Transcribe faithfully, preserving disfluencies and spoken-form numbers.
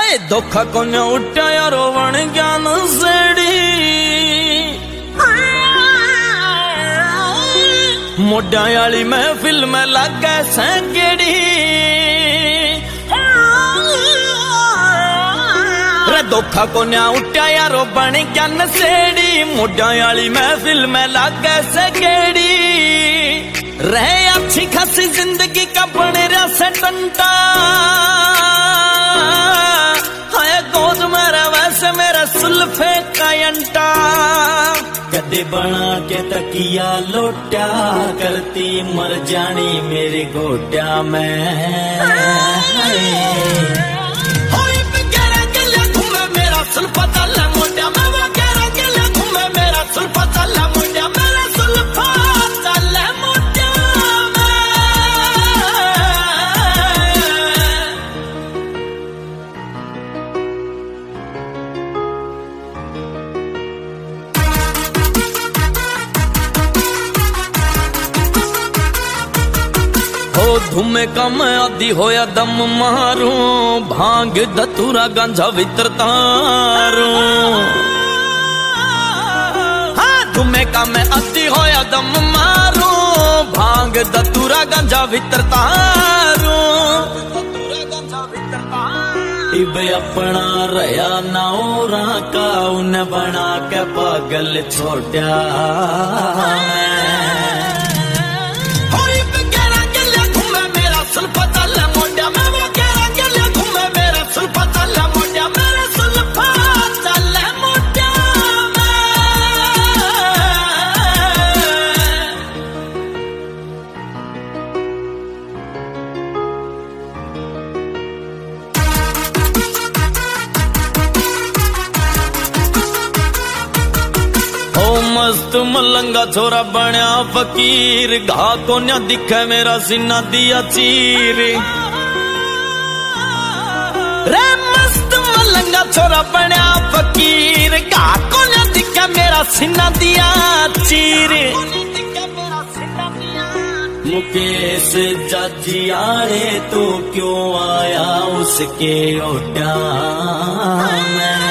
धोखा को न उठाया रोवण ज्ञान सेड़ी मोढ़ा वाली महफिल में लागे सैकेड़ी रे धोखा को न उठाया रोवण ज्ञान सेड़ी मोढ़ा वाली महफिल में लागे सैकेड़ी रहे अच्छी खासी जिंदगी का बने रहा से टंटा गोद मेरा वैसे मेरा सुल्फे का अंटा गद्दे बना के तकिया लोटा करती मर जानी मेरे गोटा में मेरा सुल्फा तला मोटा मैं वो कह रहा कि घूमे मेरा सुल्फा तला मोटा मेरा सुल्फा तला मोटा धुमे का मैं आदि होया दम मारू भांग धतूरा गांजा वितर तारू हाँ धुमे का मैं आदि होया दम मारू भांग धतूरा गांजा वितर तारू इब अपना रया नाओरा का उन बना के पागल छोटा सुल्फा तला मोटा मैं वो कह रहा कि घूमे मेरा सुल्फा तला मोटा मेरा सुल्फा तला मोटा ओ मस्त मलंगा छोरा बन्या फकीर घा को न दिखे मेरा सीना दिया चीर रे मस्त मलंगा छोरा बन्या फकीर घा को न दिखे मेरा सीना दिया चीर मुकेश जाजियारे तो क्यों आया उसके ओटा में